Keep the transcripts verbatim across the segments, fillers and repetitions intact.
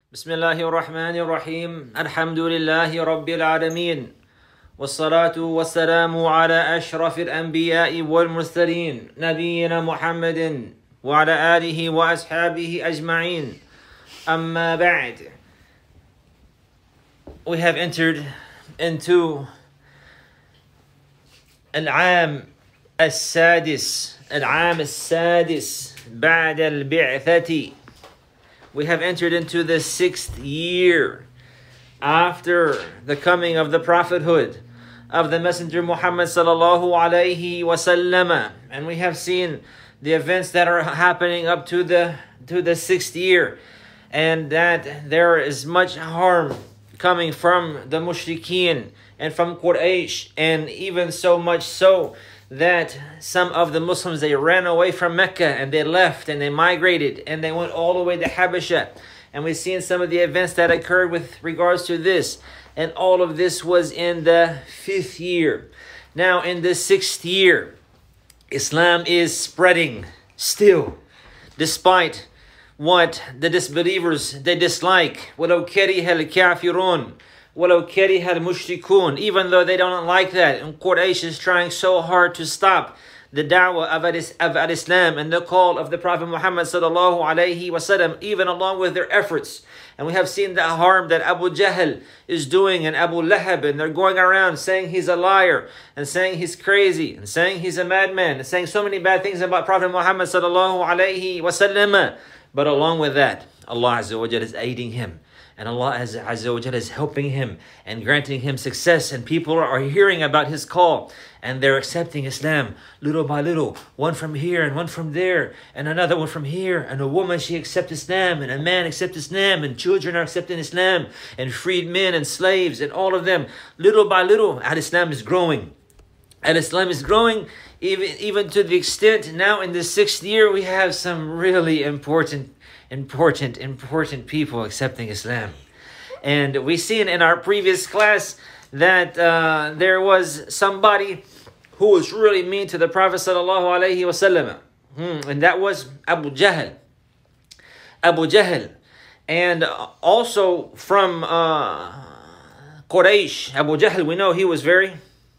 بسم الله الرحمن الرحيم الحمد لله رب العالمين والصلاة والسلام على أشرف الأنبياء والمرسلين نبينا محمد وعلى آله وأصحابه أجمعين أما بعد. We have entered into العام السادس العام السادس بعد البعثة. We have entered into the sixth year after the coming of the prophethood of the Messenger Muhammad sallallahu alayhi wasallam, and we have seen the events that are happening up to the to the sixth year, and that there is much harm coming from the mushrikeen and from Quraysh, and even so much so that some of the Muslims, they ran away from Mecca and they left and they migrated and they went all the way to Habasha. And we've seen some of the events that occurred with regards to this. And all of this was in the fifth year. Now in the sixth year, Islam is spreading still, despite what the disbelievers, they dislike. وَلَوْ كَرِهَ الْكَافِرُونَ وَلَوْ كَرِهَ الْمُشْرِكُونَ. Even though they don't like that, and Quraysh is trying so hard to stop the da'wah of al-Islam and the call of the Prophet Muhammad sallallahu alayhi wasallam, even along with their efforts. And we have seen the harm that Abu Jahl is doing and Abu Lahab, and they're going around saying he's a liar and saying he's crazy and saying he's a madman and saying so many bad things about Prophet Muhammad sallallahu alayhi wasallam. But along with that, Allah Azza wa Jalla is aiding him. And Allah Azza wa Jalla is helping him and granting him success. And people are hearing about his call. And they're accepting Islam little by little. One from here and one from there. And another one from here. And a woman, she accepts Islam. And a man accepts Islam. And children are accepting Islam. And freed men and slaves and all of them. Little by little, Al-Islam is growing. Al-Islam is growing even, even to the extent now in the sixth year we have some really important important, important people accepting Islam. And we seen in our previous class that uh, there was somebody who was really mean to the Prophet sallallahu alaihi wasallam, hmm, and that was Abu Jahl. Abu Jahl, and also from uh, Quraysh. Abu Jahl, we know he was very,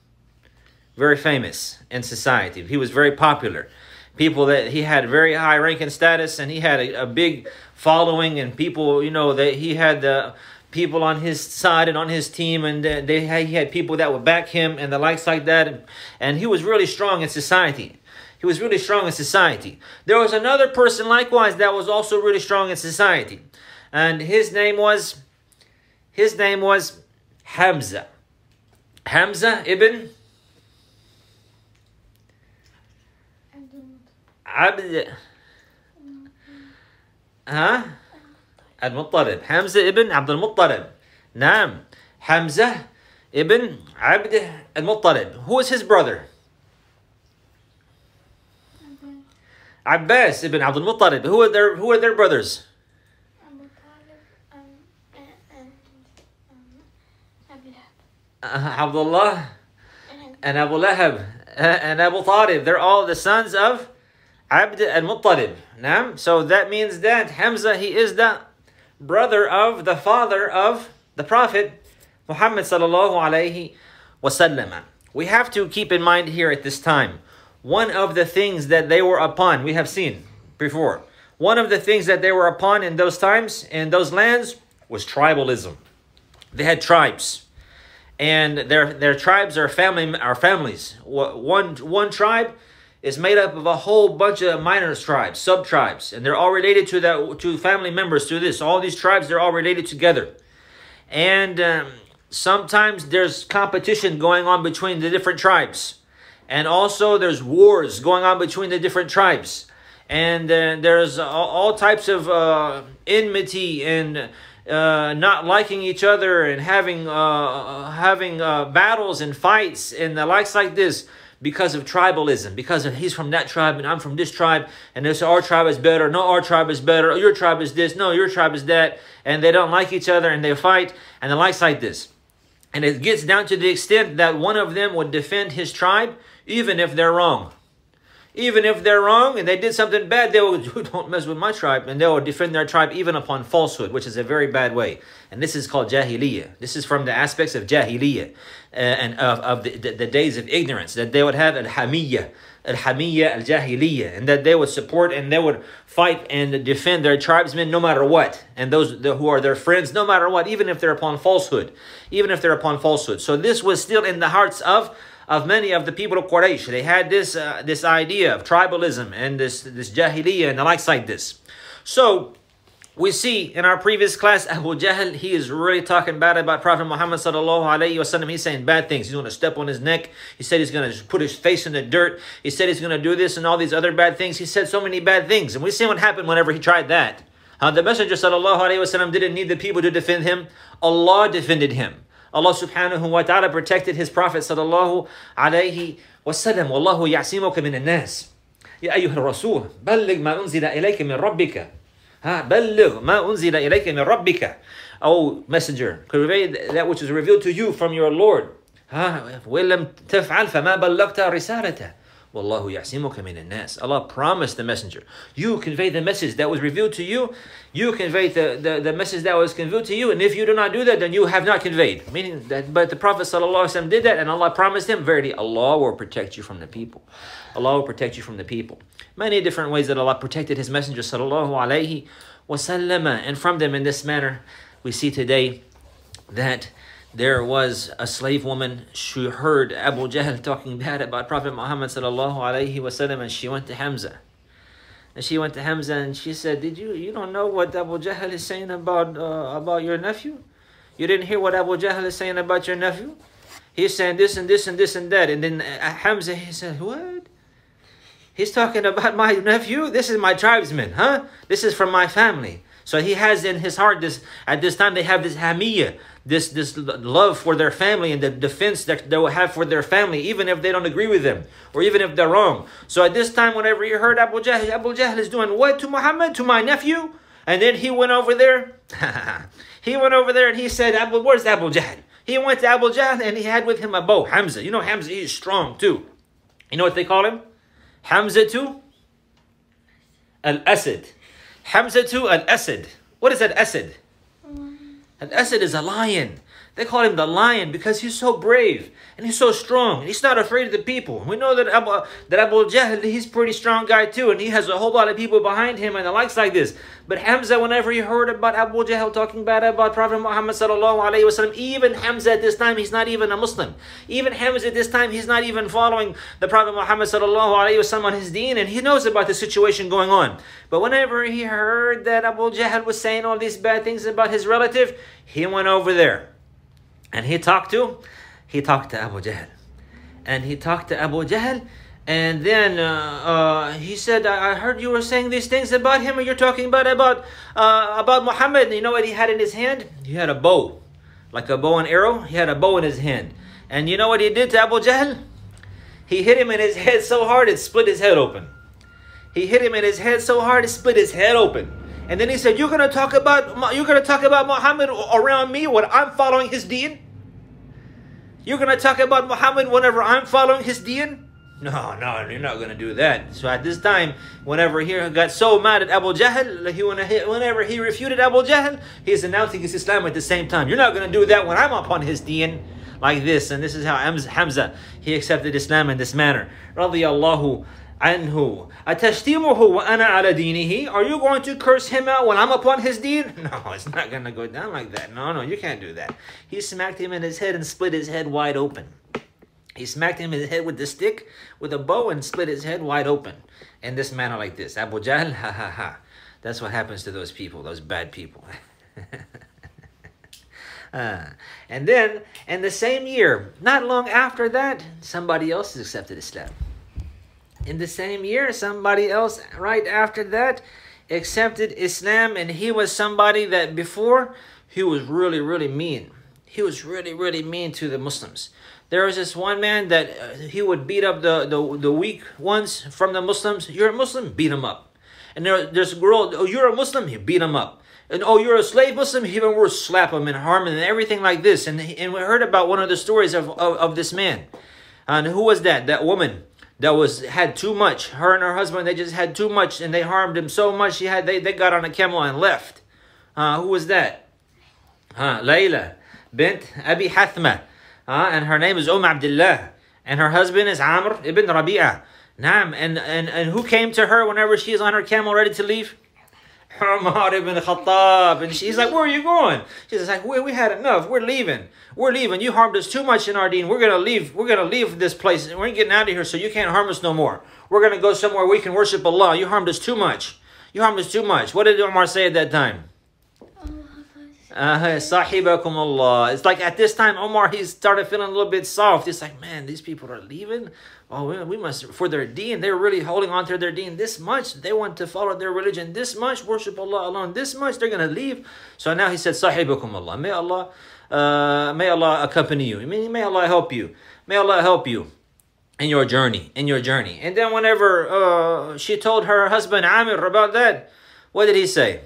very famous in society. He was very popular. People that he had very high rank and status, and he had a, a big following, and people, you know, that he had the people on his side and on his team, and they had, he had people that would back him and the likes like that, and, and he was really strong in society. He was really strong in society. There was another person likewise that was also really strong in society, and his name was his name was Hamza. Hamza ibn عبد ها المطلب. حمزة ابن عبد المطلب. نعم. Hamza ibn Abd al-Muttalib. Who is his brother? Abbas ibn Abd al-Muttalib. Who are their Who are their brothers? Uh, Abdullah and Abu Lahab and Abu Talib. They're all the sons of Abd al-Muttalib. Naam. So that means that Hamza, he is the brother of the father of the Prophet Muhammad sallallahu alayhi wasallam. We have to keep in mind here at this time, one of the things that they were upon, we have seen before, one of the things that they were upon in those times, in those lands, was tribalism. They had tribes. And their their tribes are family are families. One one tribe is made up of a whole bunch of minor tribes, sub-tribes, and they're all related to that, to family members, to this. All these tribes, they're all related together. And um, sometimes there's competition going on between the different tribes. And also there's wars going on between the different tribes. And uh, there's all, all types of uh, enmity and uh, not liking each other and having, uh, having uh, battles and fights and the likes like this. Because of tribalism, because of he's from that tribe and I'm from this tribe, and they say our tribe is better, no, our tribe is better, your tribe is this, no, your tribe is that, and they don't like each other and they fight and the likes like this. And it gets down to the extent that one of them would defend his tribe even if they're wrong. Even if they're wrong and they did something bad, they will, don't mess with my tribe. And they will defend their tribe even upon falsehood, which is a very bad way. And this is called Jahiliyyah. This is from the aspects of Jahiliyyah uh, and of, of the, the, the days of ignorance, that they would have Al-Hamiyyah, Al-Hamiyyah, Al-Jahiliyyah, and that they would support and they would fight and defend their tribesmen no matter what. And those who are their friends no matter what, even if they're upon falsehood. Even if they're upon falsehood. So this was still in the hearts of of many of the people of Quraysh. They had this uh, this idea of tribalism and this, this Jahiliyyah and the likes like this. So we see in our previous class, Abu Jahl, he is really talking bad about Prophet Muhammad sallallahu alayhi wa sallam. He's saying bad things. He's going to step on his neck. He said he's going to put his face in the dirt. He said he's going to do this and all these other bad things. He said so many bad things. And we see what happened whenever he tried that. How the Messenger sallallahu alayhi wa sallam didn't need the people to defend him. Allah defended him. Allah subhanahu wa ta'ala protected his Prophet sallallahu alayhi wa sallam. Wallahu ya'simuka min al-nas. Ya ayyuha al-rasul, balligh ma unzila ilayka min rabbika. Ha, balligh ma unzila ilayka min rabbika. O messenger, convey that which is revealed to you from your Lord. Ha, wa lam taf'al fama ballaghta risalata. Wallahu ya'simuka min al-nas. Allah promised the messenger, you convey the message that was revealed to you. You convey the, the, the message that was conveyed to you. And if you do not do that, then you have not conveyed. Meaning that, but the Prophet ﷺ did that, and Allah promised him, verily, Allah will protect you from the people. Allah will protect you from the people. Many different ways that Allah protected his messenger sallallahu alayhi wa sallam. And from them in this manner, we see today that there was a slave woman. She heard Abu Jahl talking bad about Prophet Muhammad sallallahu alayhi wa sallam, and she went to Hamza. And she went to Hamza and she said, "Did you you don't know what Abu Jahl is saying about uh, about your nephew? You didn't hear what Abu Jahl is saying about your nephew? He's saying this and this and this and that." And then uh, Hamza, he said, "What? He's talking about my nephew? This is my tribesman, huh? This is from my family." So he has in his heart this, at this time they have this hamiyah, this this love for their family and the defense that they will have for their family, even if they don't agree with them or even if they're wrong. So at this time, whenever you heard Abu Jahl, Abu Jahl is doing what to Muhammad, to my nephew? And then he went over there. He went over there and he said, Abu, where's Abu Jahl? He went to Abu Jahl and he had with him a bow, Hamza. You know Hamza, he's strong too. You know what they call him? Hamza too? Al-Asad. Hamza too, Al-Asad. What is Al-Asad? Al-Asad is a lion. They call him the lion because he's so brave and he's so strong. He's not afraid of the people. We know that Abu, that Abu Jahl, he's a pretty strong guy too, and he has a whole lot of people behind him and the likes like this. But Hamza, whenever he heard about Abu Jahl talking bad about Prophet Muhammad sallallahu alaihi wasallam, even Hamza at this time, he's not even a Muslim. Even Hamza at this time, he's not even following the Prophet Muhammad sallallahu alaihi wasallam on his deen, and he knows about the situation going on. But whenever he heard that Abu Jahl was saying all these bad things about his relative, he went over there. And he talked to, he talked to Abu Jahl. And he talked to Abu Jahl. And then uh, uh, he said, I heard you were saying these things about him. And you're talking about, about, uh, about Muhammad. And you know what he had in his hand? He had a bow. Like a bow and arrow. He had a bow in his hand. And you know what he did to Abu Jahl? He hit him in his head so hard it split his head open. He hit him in his head so hard it split his head open. And then he said, you're going to talk about you're going to talk about Muhammad around me when I'm following his deen? You're going to talk about Muhammad whenever I'm following his deen? No, no, you're not going to do that. So at this time, whenever he got so mad at Abu Jahl, he, whenever he refuted Abu Jahl, he's announcing his Islam at the same time. You're not going to do that when I'm upon his deen like this. And this is how Hamza, he accepted Islam in this manner. Radiyallahu anhu. Atashtimuhu wa ana ala dinihi. Are you going to curse him out when I'm upon his deen? No, it's not going to go down like that. No, no, you can't do that. He smacked him in his head and split his head wide open. He smacked him in his head with the stick, with a bow, and split his head wide open. In this manner like this. Abu Jahl, ha ha ha. That's what happens to those people, those bad people. uh, and then, in the same year, not long after that, somebody else accepted Islam. In the same year, somebody else right after that accepted Islam, and he was somebody that before, he was really, really mean. He was really, really mean to the Muslims. There was this one man that uh, he would beat up the, the, the weak ones from the Muslims. You're a Muslim? Beat him up. And there, there's a girl, oh, you're a Muslim? He beat him up. And oh, you're a slave Muslim? He even worse, slap him and harm him and everything like this. And, and we heard about one of the stories of, of, of this man. And who was that? That woman. that was had too much. Her and her husband, they just had too much, and they harmed him so much. She had they, they got on a camel and left. Uh, who was that? Uh, Layla bint Abi Hathma. Uh, and her name is Umm Abdullah. And her husband is Amr ibn Rabi'ah. Naam. And, and, and who came to her whenever she is on her camel ready to leave? Umar ibn Khattab. And she's like, where are you going? She's like, we, we had enough. We're leaving. We're leaving. You harmed us too much in our deen. We're going to leave. We're going to leave this place. We're getting out of here so you can't harm us no more. We're going to go somewhere we can worship Allah. You harmed us too much. You harmed us too much. What did Umar say at that time? Uh, Sahibakum Allah. It's like at this time, Omar, he started feeling a little bit soft. He's like, man, these people are leaving. Oh, we, we must, for their deen, they're really holding on to their deen this much. They want to follow their religion this much, worship Allah alone this much. They're going to leave. So now he said, Sahibakum Allah. May Allah, uh, may Allah accompany you. I mean, may Allah help you. May Allah help you in your journey, in your journey. And then whenever uh, she told her husband, Amir, about that, what did he say?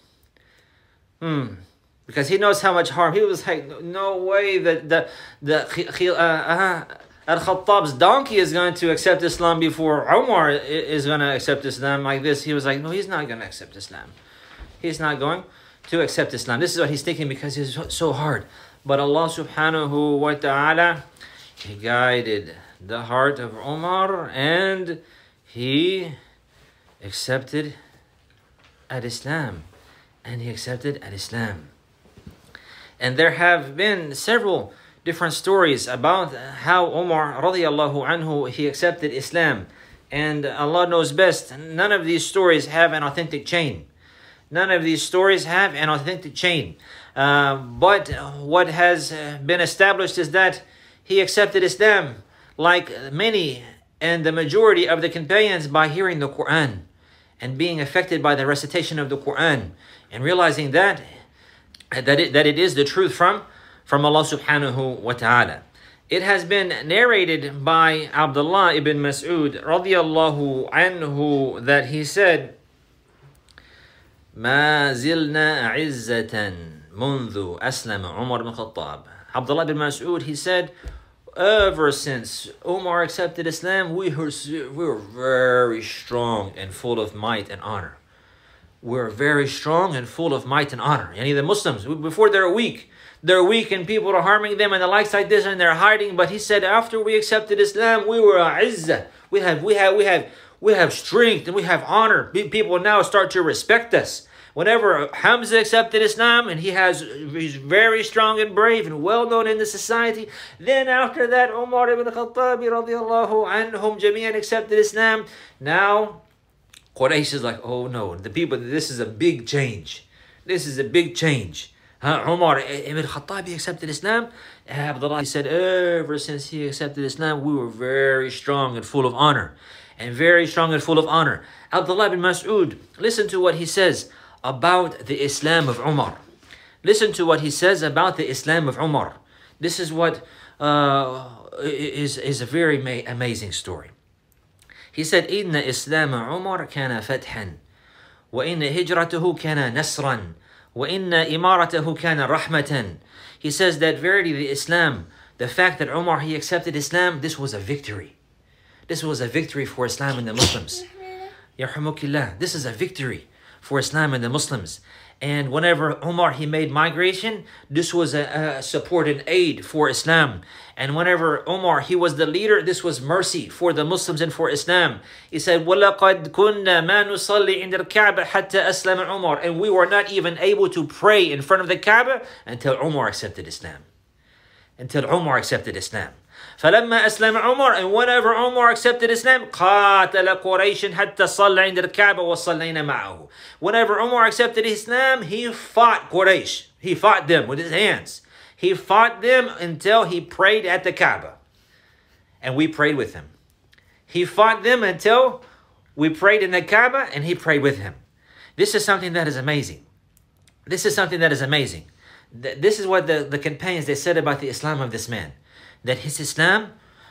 Hmm. Because he knows how much harm. He was like, no way that the, the uh, uh, Al-Khattab's donkey is going to accept Islam before Umar is going to accept Islam like this. He was like, no, he's not going to accept Islam. He's not going to accept Islam. This is what he's thinking because it's so hard. But Allah subhanahu wa ta'ala, He guided the heart of Umar and he accepted al-Islam. And he accepted al-Islam. And there have been several different stories about how Umar radiallahu anhu, he accepted Islam. And Allah knows best. None of these stories have an authentic chain. None of these stories have an authentic chain. Uh, but what has been established is that he accepted Islam like many and the majority of the companions by hearing the Quran and being affected by the recitation of the Quran and realizing that that it, that it is the truth from, from Allah subhanahu wa ta'ala. It has been narrated by Abdullah ibn Mas'ud radiyallahu anhu that he said, ما زلنا عزة منذ أسلم عمر بن الخطاب. Abdullah ibn Mas'ud, he said, ever since Umar accepted Islam, we were, we were very strong and full of might and honor. We're very strong and full of might and honor. Yani the Muslims, before they're weak, they're weak and people are harming them and the likes like this and they're hiding. But he said, after we accepted Islam, we were a izzah. We have, we have, we have, we have strength and we have honor. People now start to respect us. Whenever Hamza accepted Islam and he has, he's very strong and brave and well known in the society, then after that, Umar ibn Khattab radiallahu anhum jami'an accepted Islam. Now, Quraysh is like, oh no, the people, this is a big change. This is a big change. Huh? Umar ibn Khattab accepted Islam. Abdullah, he said, ever since he accepted Islam, we were very strong and full of honor. And very strong and full of honor. Abdullah ibn Mas'ud, listen to what he says about the Islam of Umar. Listen to what he says about the Islam of Umar. This is what uh, is, is a very ma- amazing story. He said, إِنَّ إِسْلَامَ عُمَرْ كَانَ فَتْحًا وَإِنَّ هِجْرَتُهُ كَانَ نَصْرًا وَإِنَّ إِمَارَتَهُ كَانَ رَحْمَةً. He says that verily the Islam, the fact that Umar, he accepted Islam, this was a victory. This was a victory for Islam and the Muslims. Yarhamukillah. This is a victory for Islam and the Muslims. And whenever Umar, he made migration, this was a, a support and aid for Islam. And whenever Umar, he was the leader, this was mercy for the Muslims and for Islam. He said, وَلَقَدْ كُنَّا مَا نُصَلِّي عِنْدَ الْكَعْبَةِ حَتَّى أَسْلَمَ عُمَرْ. And we were not even able to pray in front of the Kaaba until Umar accepted Islam. Until Umar accepted Islam. فلما أسلم عمر, and whenever Umar accepted Islam, قاتل قريش حتى صلى عند الكعبة وصلينا معه. Whenever Umar accepted Islam, he fought Quraysh. He fought them with his hands. He fought them until he prayed at the Kaaba. And we prayed with him. He fought them until we prayed in the Kaaba and he prayed with him. This is something that is amazing. This is something that is amazing. This is what the, the companions, they said about the Islam of this man. That his Islam,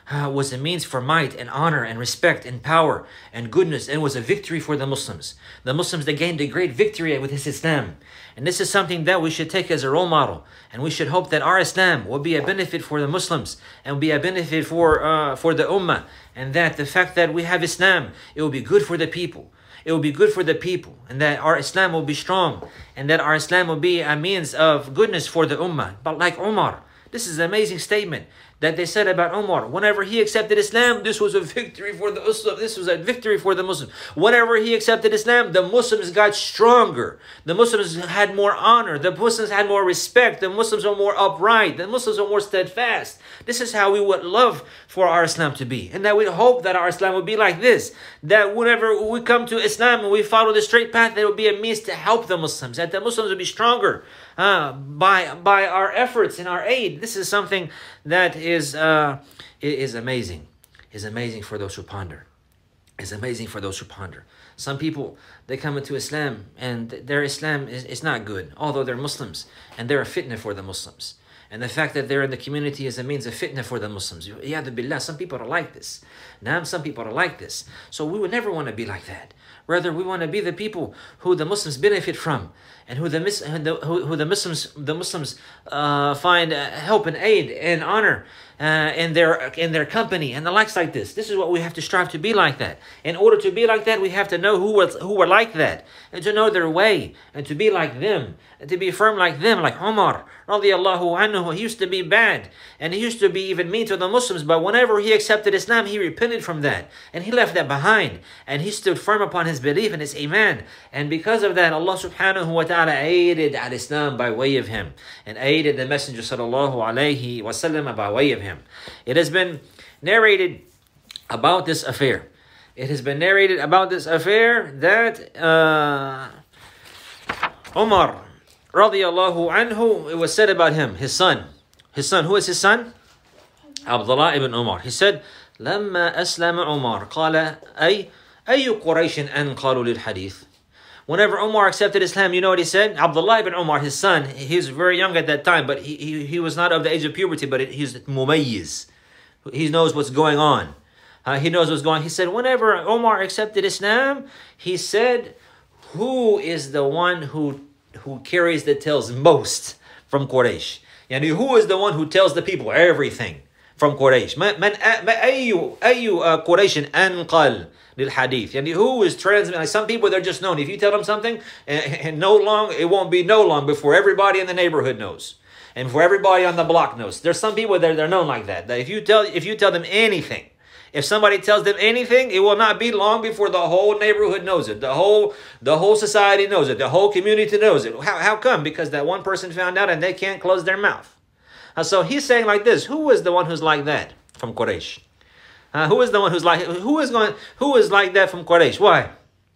uh, was a means for might and honor and respect and power and goodness, and was a victory for the Muslims. The Muslims, they gained a great victory with his Islam. And this is something that we should take as a role model. And we should hope that our Islam will be a benefit for the Muslims and be a benefit for, uh, for the Ummah. And that the fact that we have Islam, it will be good for the people. It will be good for the people, and that our Islam will be strong, and that our Islam will be a means of goodness for the Ummah. But like Umar, this is an amazing statement that they said about Umar. Whenever he accepted Islam, this was a victory for the Muslims. This was a victory for the Muslims. Whenever he accepted Islam, the Muslims got stronger. The Muslims had more honor. The Muslims had more respect. The Muslims were more upright. The Muslims were more steadfast. This is how we would love for our Islam to be. And that we hope that our Islam would be like this. That whenever we come to Islam and we follow the straight path, there will be a means to help the Muslims. That the Muslims will be stronger uh, by, by our efforts and our aid. This is something that is uh, is amazing. Is amazing for those who ponder. Is amazing for those who ponder. Some people, they come into Islam and their Islam is, is not good, although they're Muslims, and they're a fitna for the Muslims. And the fact that they're in the community is a means of fitna for the Muslims. Yadu billah, some people are like this. Now, some people are like this. So we would never want to be like that. Rather, we want to be the people who the Muslims benefit from, and who the who, who the Muslims the Muslims uh, find uh, help and aid and honor uh, in their in their company and the likes like this. This is what we have to strive to be like that. In order to be like that, we have to know who was who were like that, and to know their way, and to be like them, and to be firm like them, like Umar radiallahu anhu. He used to be bad, and he used to be even mean to the Muslims, but whenever he accepted Islam, he repented from that, and he left that behind, and he stood firm upon his belief and his iman. And because of that, Allah subhanahu wa ta'ala aided al-Islam by way of him, and aided the Messenger sallallahu alayhi wa sallam by way of him. It has been narrated about this affair. It has been narrated about this affair that uh, Umar radiallahu anhu, it was said about him, his son. His son, who is his son? Abdullah ibn Umar. He said, لما أسلم عمر قال أي أي قريش أنقلوا للحديث. Whenever Umar accepted Islam, you know what he said? Abdullah ibn Umar, his son, he was very young at that time, but he, he, he was not of the age of puberty, but he's mumayyiz. He knows what's going on. Uh, he knows what's going on. He said, whenever Umar accepted Islam, he said, who is the one who, who carries the tales most from Quraysh? Yani, who is the one who tells the people everything from Quraysh? Man, man, أي أي قريش أنقل للحديث. Yani, who is transmitting? Like some people, they're just known. If you tell them something, and, and no long, it won't be no long before everybody in the neighborhood knows, and for everybody on the block knows. There's some people that they're known like that. That if you tell, if you tell them anything, if somebody tells them anything, it will not be long before the whole neighborhood knows it. The whole, the whole society knows it. The whole community knows it. How, how come? Because that one person found out and they can't close their mouth. Uh, so he's saying like this: who is the one who's like that from Quraysh? Uh, who is the one who's like who is going who is like that from Quraysh? Why?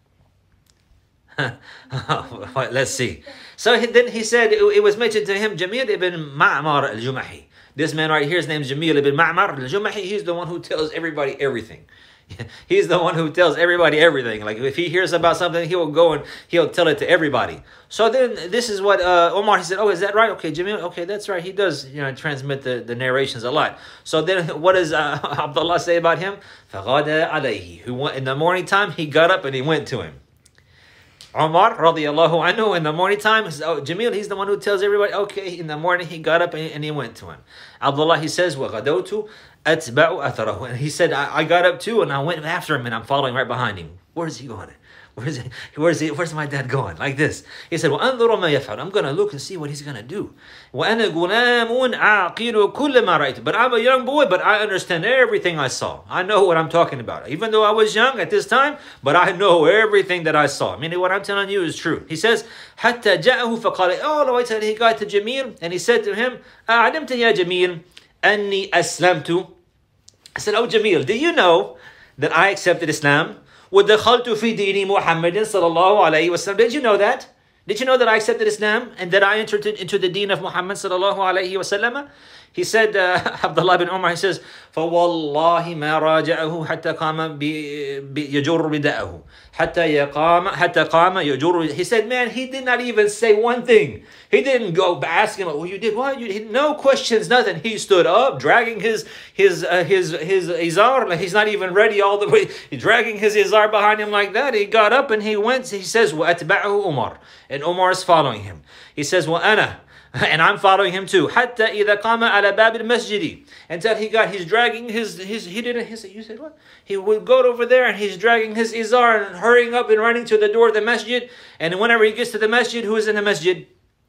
Let's see. So he, then he said it, it was mentioned to him, Jamil ibn Ma'mar al-Jumahi. This man right here, his name is Jamil ibn Ma'mar al-Jumahi. He's the one who tells everybody everything. He's the one who tells everybody everything. Like if he hears about something, he will go and he'll tell it to everybody. So then this is what uh, Omar, he said, oh, is that right? Okay, Jamil, okay, that's right. He does, you know, transmit the, the narrations a lot. So then what does uh, Abdullah say about him? فَغَادَ عَلَيْهِ. Who went, in the morning time, he got up and he went to him. Umar radiallahu anhu, in the morning time, he says, oh, Jamil, he's the one who tells everybody. Okay, in the morning he got up and, and he went to him. Abdullah, he says, وَغَدَوْتُ أَتْبَعُ أَثَرَهُ. And he said, I, I got up too and I went after him and I'm following right behind him. Where's he going? Where's he, where's he, where's my dad going? Like this. He said, وَأَنظُرُ مَا يَفْعَلُ. I'm going to look and see what he's going to do. وَأَنَا غُلَامٌ عَاقِلُ كُلَّ مَا رَأَيْتُ. But I'm a young boy, but I understand everything I saw. I know what I'm talking about. Even though I was young at this time, but I know everything that I saw. Meaning what I'm telling you is true. He says, حَتَّى جَاءَهُ فَقَالَ. All the way till he got to Jamil, and he said to him, أَعْلَمْتَ يَا جَمِيل أَنِّي أَسْلَمْتُ. I said, oh Jamil, do you know that I accepted Islam? وَدَخَلْتُ فِي دِينِ مُحَمَّدٍ صَلَى اللَّهُ عَلَيْهِ وَسَلَّمَ. Did you know that? Did you know that I accepted Islam and that I entered into the deen of Muhammad sallallahu alayhi wa sallam? He said, uh, Abdullah bin Umar, he says, فَوَاللَّهِ مَا رَاجَعَهُ حَتَّى قَامَ يَجُرُّ بِدَأَهُ حَتَّى يَقَامَ حَتَّى قَامَ يَجُرُّ. He said, man, he did not even say one thing. He didn't go ask him, well, you did what? You did? No questions, nothing. He stood up, dragging his his uh, his his izar. Like he's not even ready all the way. He's dragging his izar behind him like that. He got up and he went. He says, وَأَتْبَعَهُ Umar. And Umar is following him. He says, وَأَنَا. And I'm following him too. حتى إذا قام على باب المسجد. Until he got, he's dragging his, his he didn't, he said, you said what? He would go over there and he's dragging his izar and hurrying up and running to the door of the masjid. And whenever he gets to the masjid, who is in the masjid?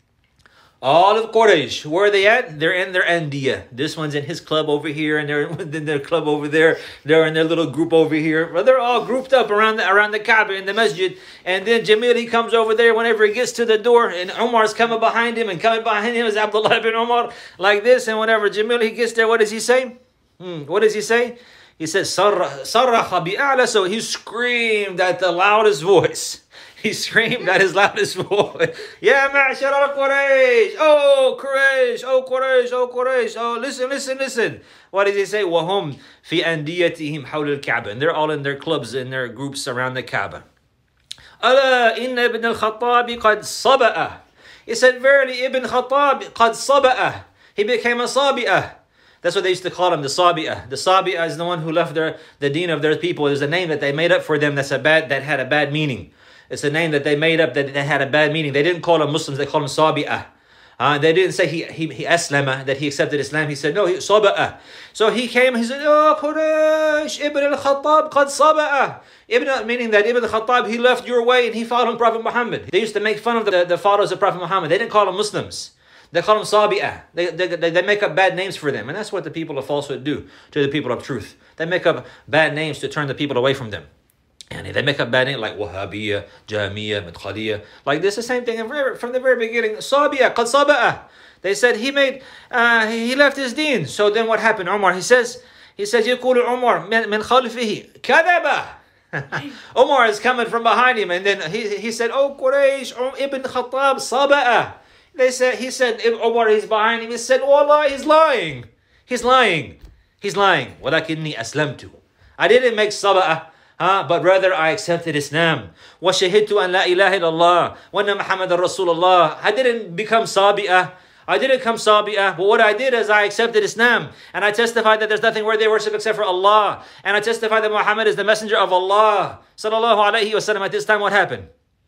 All of Quraysh. Where are they at? They're in their Andiya. This one's in his club over here, and they're in their club over there. They're in their little group over here. Well, they're all grouped up around the, around the Kaaba in the masjid. And then Jamil, he comes over there whenever he gets to the door, and Umar's coming behind him, and coming behind him is Abdullah bin Umar, like this. And whenever Jamil, he gets there, what does he say? Hmm, what does he say? He says, Sarraha bi'a'la. So he screamed at the loudest voice. He screamed at his loudest voice. Ya ma'ashar al-Quraysh. Oh, Quraysh. Oh, Quraysh. Oh, Quraysh. Oh, listen, listen, listen. What does he say? وَهُمْ فِي أَنْدِيَتِهِمْ حَوْلِ الْكَعْبَةِ. And they're all in their clubs, in their groups around the Kaaba. أَلَا إِنَّ ibn al-Khattab قَدْ صَبَأَ. He said, verily, Ibn Khattab قَدْ صَبَأَ. He became a Sabi'ah. That's what they used to call him, the Sabi'ah. The Sabi'ah is the one who left their, the deen of their people. There's a name that they made up for them that's a bad, that had a bad meaning. It's a name that they made up that, that had a bad meaning. They didn't call him Muslims, they called him Sabi'ah. Uh, they didn't say he he, he aslama, that he accepted Islam. He said, no, he Sabi'ah. So he came, he said, oh, Quraysh, Ibn al-Khattab, qad Sabi'ah. Ibn, meaning that Ibn al-Khattab, he left your way and he followed Prophet Muhammad. They used to make fun of the, the followers of Prophet Muhammad. They didn't call them Muslims. They call them Sabi'ah. They, they, they, they make up bad names for them. And that's what the people of falsehood do to the people of truth. They make up bad names to turn the people away from them. And they make up bad names like Wahhabiyya, Jamiyya, Madkhaliyya. Like this, the same thing from the very beginning. Sabi'ah, qad Sabi'ah. They said he made, uh, he left his deen. So then what happened? Umar, he says, he says, يقول عمر من خلفه كذب. Umar is coming from behind him, and then he, he said, oh Quraysh, Ibn Khattab, Sabi'ah. They said, he said, Umar, he's behind him. He said, wallah, he's lying. He's lying. He's lying. وَلَكِنِّي أَسْلَمْتُ. I didn't make Sabi'ah. Huh? But rather I accepted Islam. وَشَهِدْتُ أَنْ لَا إِلَهَ إِلَّا اللَّهِ وَأَنَّ مُحَمَّدًا رَسُولُ اللَّهِ. I didn't become Sabi'ah. I didn't become Sabi'ah. But what I did is I accepted Islam. And I testified that there's nothing worthy of worship except for Allah. And I testified that Muhammad is the messenger of Allah. Sallallahu alayhi wa sallam. At this time, what happened?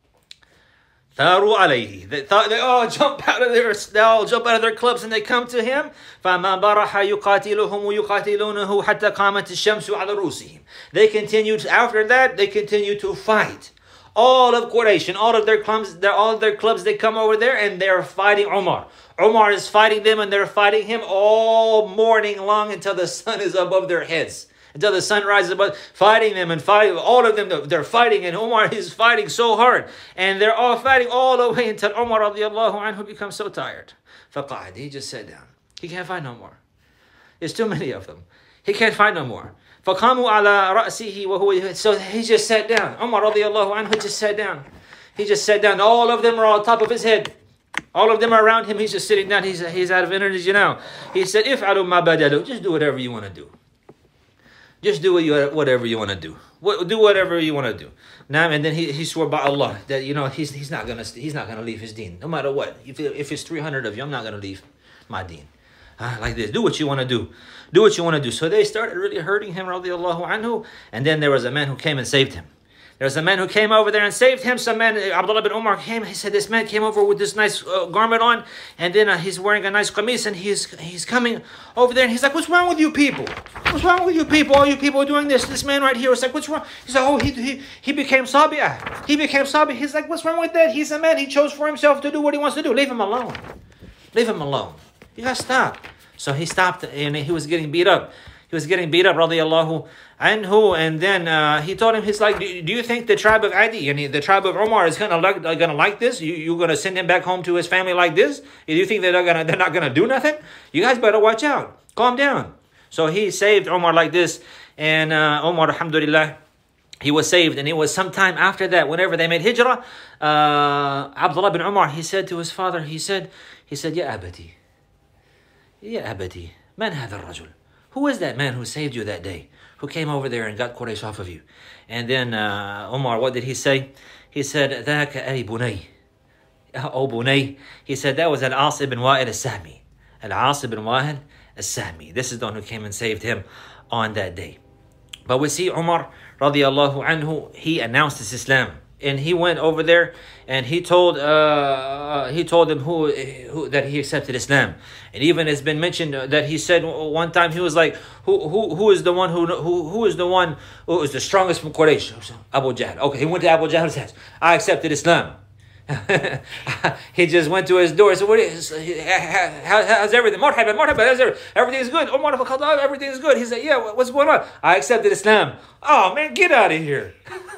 ثاروا عليه. They thought they all jump out of their they all jump out of their clubs and they come to him. فما برح يقاتلهم ويقاتلونه حتى قامت الشمس على رؤوسهم. They continued after that. They continued to fight. All of Quraysh and all of their clubs, they're all of their clubs. They come over there and they're fighting Umar. Umar is fighting them and they're fighting him all morning long until the sun is above their heads. Until the sun rises above, fighting them and fighting, all of them, they're fighting, and Umar is fighting so hard. And they're all fighting all the way until Umar radiallahu anhu becomes so tired. فَقَعَدْ. He just sat down. He can't fight no more. There's too many of them. He can't fight no more. فَقَامُوا عَلَى رَأْسِهِ وَهُوَ. So he just sat down. Umar radiallahu anhu just sat down. He just sat down. All of them are on top of his head. All of them are around him. He's just sitting down. He's, he's out of energy now. He said, إِفْعَلُوا مَا بَدَلُوا. Just do whatever you want to do. Just do what you, whatever you want to do. What, do whatever you want to do. Now and then he, he swore by Allah that you know he's he's not gonna he's not gonna leave his deen no matter what. If if it's three hundred of you, I'm not gonna leave my deen. Uh, like this, do what you want to do, do what you want to do. So they started really hurting him, radiallahu anhu. And then there was a man who came and saved him. There was a man who came over there and saved him. Some man, Abdullah bin Umar came. He said, this man came over with this nice uh, garment on. And then uh, he's wearing a nice qamis. And he's he's coming over there. And he's like, what's wrong with you people? What's wrong with you people? All you people are doing this. This man right here was like, what's wrong? He's like, oh, he he, he became Sabi'ah. He became Sabi'ah. He's like, what's wrong with that? He's a man. He chose for himself to do what he wants to do. Leave him alone. Leave him alone. You got to stop. So he stopped and he was getting beat up. He was getting beat up, radiallahu anhu, and then uh, he told him, he's like, do, do you think the tribe of Adi, and the tribe of Umar is gonna like, uh, gonna like this? You you gonna send him back home to his family like this? Do you think that they're gonna they're not gonna do nothing? You guys better watch out. Calm down. So he saved Umar like this, and uh, Umar, alhamdulillah, he was saved. And it was sometime after that, whenever they made hijrah, uh, Abdullah bin Umar, he said to his father, he said, he said, Ya abati, Ya abati, man hadha al-rajul? Who is that man who saved you that day? Who came over there and got Quraysh off of you? And then uh, Umar, what did he say? He said, ذاك أي بني. Oh Bunay. He said, that was Al-As ibn Wa'il al-Sahmi. Al-As ibn Wa'il al-Sahmi. This is the one who came and saved him on that day. But we see Umar radiallahu anhu, he announced his Islam. And he went over there and he told uh, he told them who, who that he accepted Islam. And even it's been mentioned that he said one time, he was like, who who who is the one who who who is the one who is the strongest from Quraysh? Abu Jahl. Okay, he went to Abu Jahl's house. I accepted Islam. He just went to his door. So what is how, how's everything? Marhaba, marhaba, everything's good. Umar ibn Khattab, everything's good. He said, yeah, what's going on? I accepted Islam. Oh man, get out of here.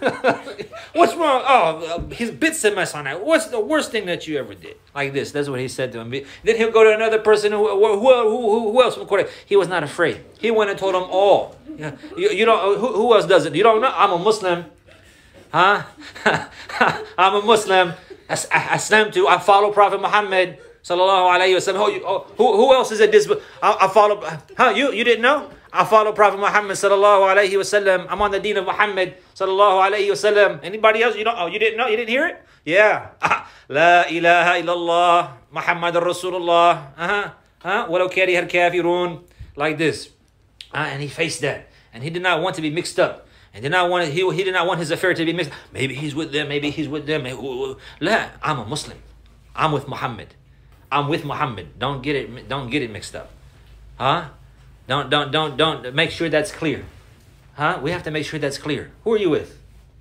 What's wrong? Oh, he's bits of mess on that. What's the worst thing that you ever did? Like this. That's what he said to him. Then he'll go to another person who who who, who else? He was not afraid. He went and told them all. Yeah, you, you don't. Who, who else does it? You don't know? I'm a Muslim. Huh? I'm a Muslim. Islam too. I follow Prophet Muhammad sallallahu alaihi wasallam. Who, who else is it? This I, I follow. Huh? You you didn't know? I follow Prophet Muhammad sallallahu alaihi wasallam. I'm on the deen of Muhammad sallallahu alaihi wasallam. Anybody else? You don't? Oh, you didn't know? You didn't hear it? Yeah. La ilaha illallah Muhammadur Rasulullah. Uh huh. Huh? Walau kariha al-kafirun. Like this. Uh, and he faced that, and he did not want to be mixed up. And did not want he, he did not want his affair to be mixed. Maybe he's with them, maybe he's with them. La, I'm a Muslim. I'm with Muhammad. I'm with Muhammad. Don't get it don't get it mixed up. Huh? Don't don't don't don't make sure that's clear. Huh? We have to make sure that's clear. Who are you with?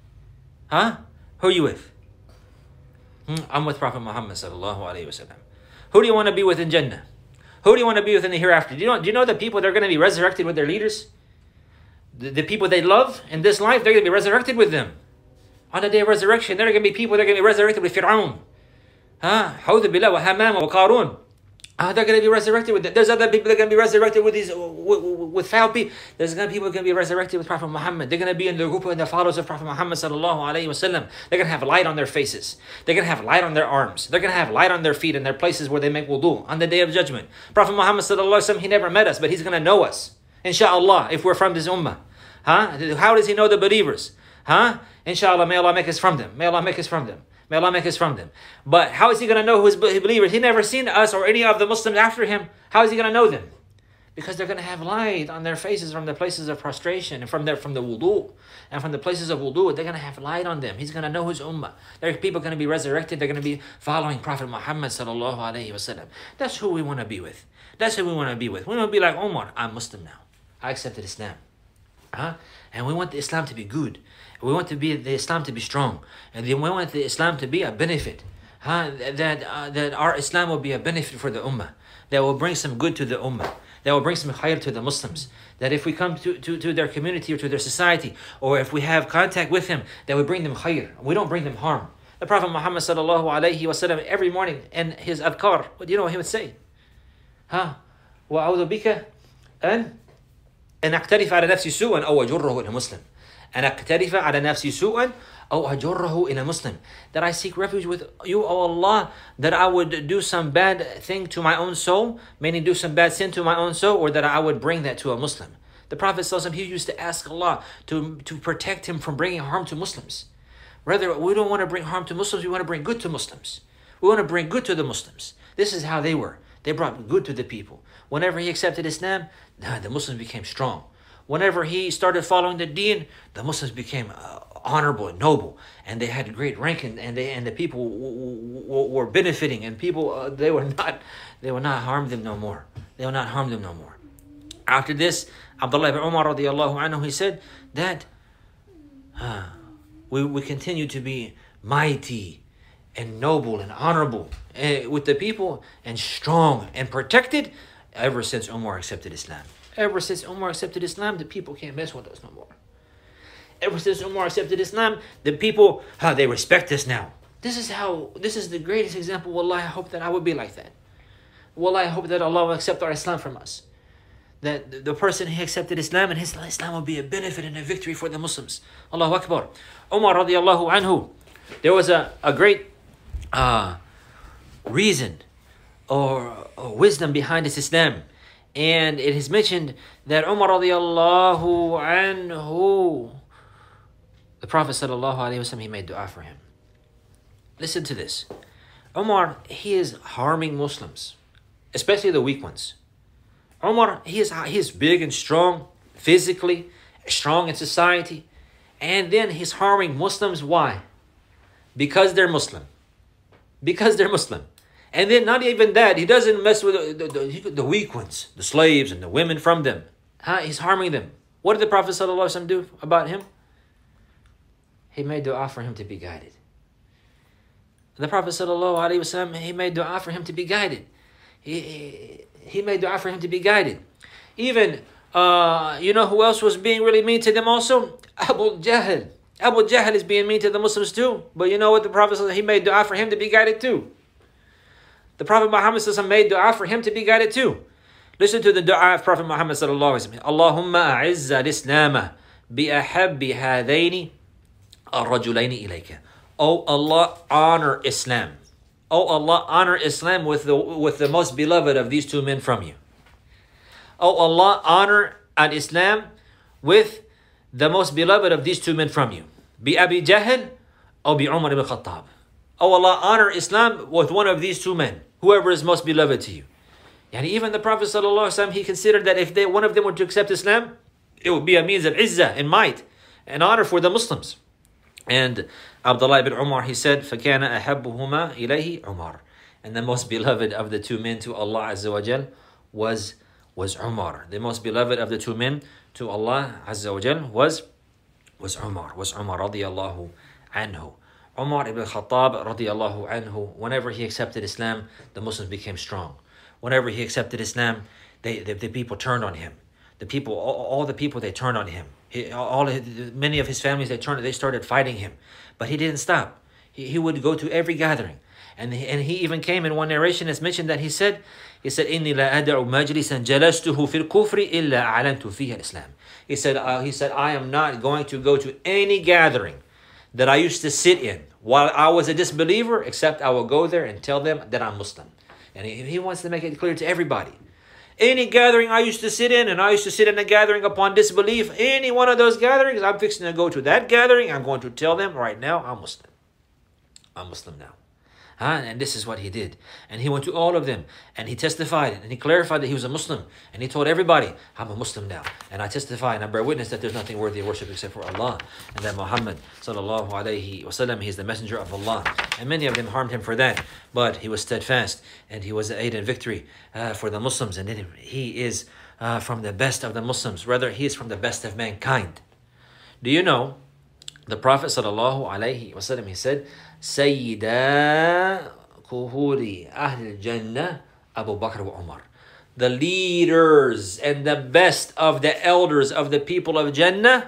Huh? Who are you with? Hmm? I'm with Prophet Muhammad sallallahu alaihi wasallam. Who do you want to be with in Jannah? Who do you want to be with in the hereafter? Do you know do you know the people that are going to be resurrected with their leaders? The, the people they love in this life, they're going to be resurrected with them. On the day of resurrection, there are going to be people that are going to be resurrected with Fir'aun. Huh? Hawd billah wa Hamam wa Qarun. Uh, they're going to be resurrected with them. There's other people that are going to be resurrected with these with, with foul people. There's going to be people that are going to be resurrected with Prophet Muhammad. They're going to be in the group of the followers of Prophet Muhammad sallallahu alaihi wasallam. They're going to have light on their faces. They're going to have light on their arms. They're going to have light on their feet and their places where they make wudu on the day of judgment. Prophet Muhammad sallallahu alaihi wasallam, he never met us, but he's going to know us. Inshallah, if we're from this ummah. Huh? How does he know the believers? Huh? Inshallah, may Allah make us from them. May Allah make us from them. May Allah make us from them. But how is he going to know who's believers? He never seen us or any of the Muslims after him. How is he going to know them? Because they're going to have light on their faces from the places of prostration and from their from the wudu. And from the places of wudu, they're going to have light on them. He's going to know his ummah. There are people going to be resurrected. They're going to be following Prophet Muhammad sallallahu alaihi wasallam. That's who we want to be with. That's who we want to be with. We want to be like Umar. I'm Muslim now. I accepted Islam. Huh? And we want the Islam to be good. We want to be the Islam to be strong. And then we want the Islam to be a benefit. Huh? That, uh, that our Islam will be a benefit for the Ummah. That will bring some good to the Ummah. That will bring some khair to the Muslims. That if we come to, to, to their community or to their society, or if we have contact with them, that we bring them khair. We don't bring them harm. The Prophet Muhammad sallallahu alayhi wa sallam, every morning in his adhkar, what do you know what he would say? Huh? وَأَعُوذُ بِكَ أَنْ أن أقترف على نفسي سوءا أو أجره إلى مسلم. أن أقترف على نفسي سوءا أو أجره إلى مسلم. That I seek refuge with you, O Allah, that I would do some bad thing to my own soul, meaning do some bad sin to my own soul, or that I would bring that to a Muslim. The Prophet sallallahu alaihi wasallam, he used to ask Allah to, to protect him from bringing harm to Muslims. Rather, we don't want to bring harm to Muslims, we want to bring good to Muslims. We want to bring good to the Muslims. This is how they were. They brought good to the people. Whenever he accepted Islam, the Muslims became strong. Whenever he started following the deen, the Muslims became uh, honorable and noble, and they had great rank, and, and they and the people w- w- were benefiting, and people uh, they were not they will not harm them no more. They will not harm them no more. After this, Abdullah ibn Umar radiallahu anhu, he said that uh, we we continue to be mighty and noble and honorable uh, with the people, and strong and protected ever since Umar accepted Islam. Ever since Umar accepted Islam, the people can't mess with us no more. Ever since Umar accepted Islam, the people, huh, they respect us now. This is how, this is the greatest example. Wallah, I hope that I would be like that. Wallah, I hope that Allah will accept our Islam from us. That the person he accepted Islam, and his Islam will be a benefit and a victory for the Muslims. Allahu Akbar. Umar radiallahu anhu, there was a, a great uh, reason or, or wisdom behind his Islam. And it is mentioned that Umar radiallahu anhu, the Prophet sallallahu alaihi wasallam, he made dua for him. Listen to this. Umar, he is harming Muslims, especially the weak ones. Umar, he is, he is big and strong, physically, strong in society. And then he's harming Muslims. Why? Because they're Muslim. Because they're Muslim. And then not even that, he doesn't mess with the, the, the, the weak ones, the slaves and the women from them. Huh? He's harming them. What did the Prophet ﷺ do about him? He made dua for him to be guided. The Prophet ﷺ, he made dua for him to be guided. He, he, he made dua for him to be guided. Even, uh, you know who else was being really mean to them also? Abu Jahl. Abu Jahl is being mean to the Muslims too. But you know what the Prophet ﷺ, he made dua for him to be guided too. The Prophet Muhammad ﷺ made dua for him to be guided too. Listen to the dua of Prophet Muhammad ﷺ. Allahumma a'izza al-islama bi-ahabbi hadayni ar-rajulayni ilayka. Oh Allah, honor Islam. Oh Allah, honor Islam with the, with the most beloved of these two men from you. Oh Allah, honor al-Islam with the most beloved of these two men from you. Bi Abi Jahl or bi Umar ibn Khattab. Oh Allah, honor Islam with one of these two men, whoever is most beloved to you. And even the Prophet ﷺ, he considered that if they, one of them were to accept Islam, it would be a means of izzah and might and honor for the Muslims. And Abdullah ibn Umar, he said, فَكَانَ أَحَبُّهُمَا إِلَيْهِ Umar. And the most beloved of the two men to Allah Azza wa Jal was, was Umar. The most beloved of the two men to Allah Azza wa Jal was, was Umar, was Umar radiyallahu anhu. Umar ibn Khattab radiyallahu anhu, whenever he accepted Islam, the Muslims became strong. Whenever he accepted Islam, they, the, the people turned on him. The people, all, all the people, they turned on him. He, all many of his families, they turned, they started fighting him, but he didn't stop. He, he would go to every gathering, and he, and he even came in one narration. It's mentioned that he said, he said, "Inni la ad'u majlisan jalastuhu fil kufri illa a'lantu fiha al-Islam." He said, uh, he said, I am not going to go to any gathering that I used to sit in while I was a disbeliever, except I will go there and tell them that I'm Muslim. And he, he wants to make it clear to everybody. Any gathering I used to sit in, and I used to sit in a gathering upon disbelief, any one of those gatherings, I'm fixing to go to that gathering. I'm going to tell them right now, I'm Muslim. I'm Muslim now. Huh? And this is what he did. And he went to all of them, and he testified, and he clarified that he was a Muslim. And he told everybody, I'm a Muslim now. And I testify, and I bear witness that there's nothing worthy of worship except for Allah. And that Muhammad, sallallahu alayhi wasallam, he is the messenger of Allah. And many of them harmed him for that. But he was steadfast, and he was the aid and victory uh, for the Muslims. And then he is uh, from the best of the Muslims. Rather, he is from the best of mankind. Do you know, the Prophet sallallahu alayhi wasallam, he said, Sayyida kuhuri ahl jannah Abu Bakr wa Umar. The leaders and the best of the elders of the people of Jannah,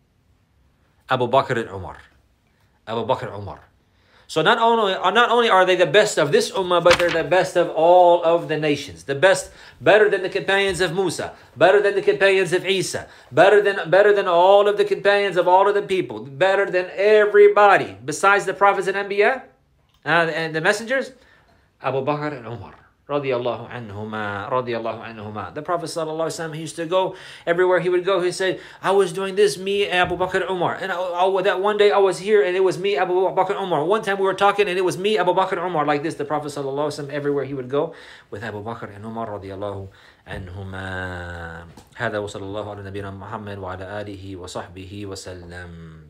Abu Bakr and Umar. Abu Bakr and Umar. So not only, not only are they the best of this ummah, but they're the best of all of the nations. The best, better than the companions of Musa, better than the companions of Isa, better than, better than all of the companions of all of the people, better than everybody besides the prophets and Anbiya uh, and the messengers, Abu Bakr and Umar. Radiyallahu anhuma, radiyallahu anhuma. The Prophet sallallahu alaihi wasallam, he used to go everywhere he would go. He said, I was doing this, me, Abu Bakr and Umar. And I, I, that one day I was here and it was me, Abu Bakr and Umar. One time we were talking and it was me, Abu Bakr and Umar. Like this, the Prophet sallallahu alaihi wasallam, everywhere he would go with Abu Bakr and Umar radiyallahu anhuma. هذا وصلى الله على نبينا محمد وعلى آله وصحبه وسلم.